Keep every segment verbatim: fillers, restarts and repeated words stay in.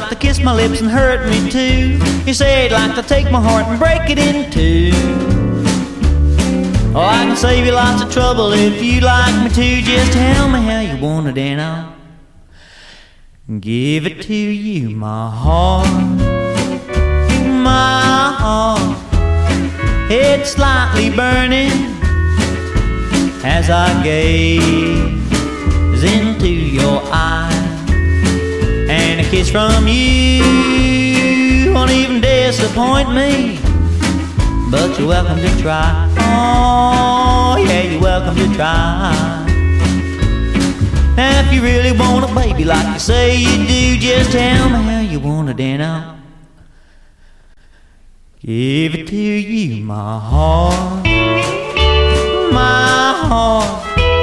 like to kiss my lips and hurt me too. You say you'd like to take my heart and break it in two. Oh, I can save you lots of trouble if you'd like me to. Just tell me how you want it and I'll give it to you. My heart, my heart, it's slightly burning as I gaze into your eyes. And a kiss from you won't even disappoint me, but you're welcome to try. Oh, yeah, you're welcome to try. Now if you really want a baby like you say you do, just tell me how you want it and I'll give it to you. My heart, my heart,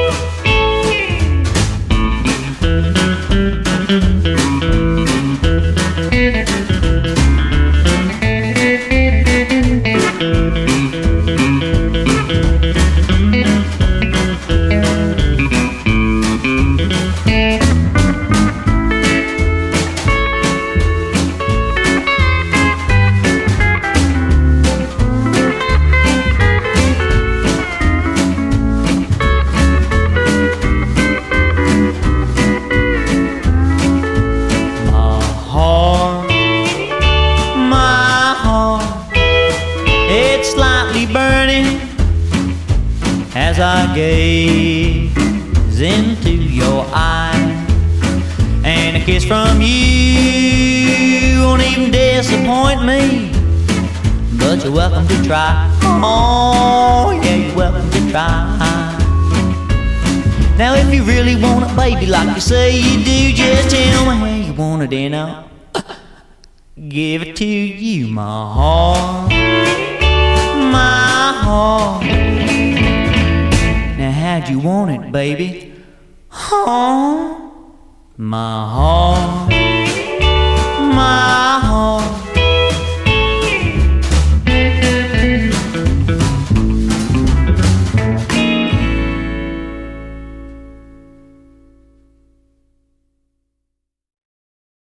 slightly burning as I gaze into your eyes. And a kiss from you won't even disappoint me, but you're welcome to try. Oh, yeah, you're welcome to try. Now if you really want a baby like you say you do, just tell me how you want it and I'll give it to you. My heart, my heart. Now how'd you want it, baby? Oh, my heart, my heart.